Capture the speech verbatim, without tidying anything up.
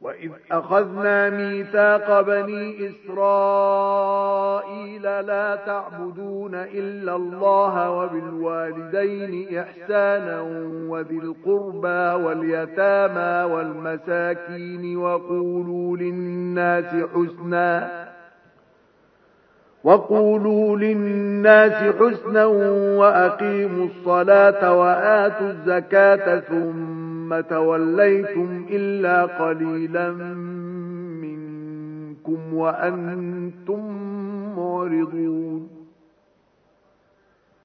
وإذ أخذنا ميثاق بني إسرائيل لا تعبدون إلا الله وبالوالدين إحسانا وذي القربى واليتامى والمساكين وقولوا للناس حسنا وقولوا للناس حسنا وأقيموا الصلاة وآتوا الزكاة ثم توليتم إلا قليلا منكم وأنتم معرضون